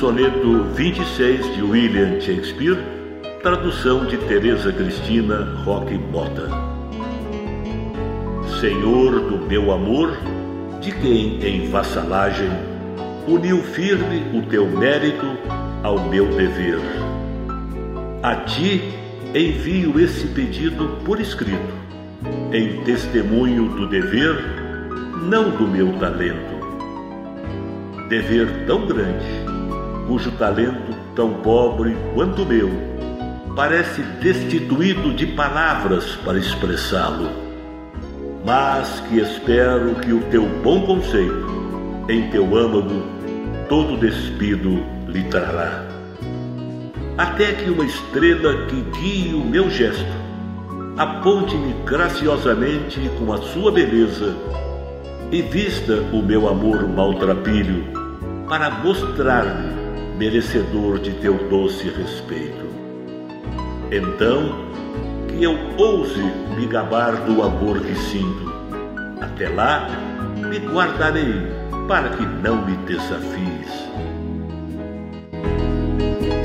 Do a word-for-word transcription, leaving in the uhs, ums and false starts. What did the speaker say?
soneto vinte e seis de William Shakespeare, tradução de Teresa Cristina Roque Mota. Senhor do meu amor, de quem em vassalagem uniu firme o teu mérito ao meu dever. A ti envio esse pedido por escrito, em testemunho do dever, não do meu talento. Dever tão grande, cujo talento tão pobre quanto o meu, parece destituído de palavras para expressá-lo, mas que espero que o teu bom conceito, em teu âmago, todo despido lhe trará. Até que uma estrela que guie o meu gesto aponte-me graciosamente com a sua beleza e vista o meu amor maltrapilho para mostrar-me merecedor de teu doce respeito. Então, que eu ouse me gabar do amor que sinto. Até lá, me guardarei para que não me desafies.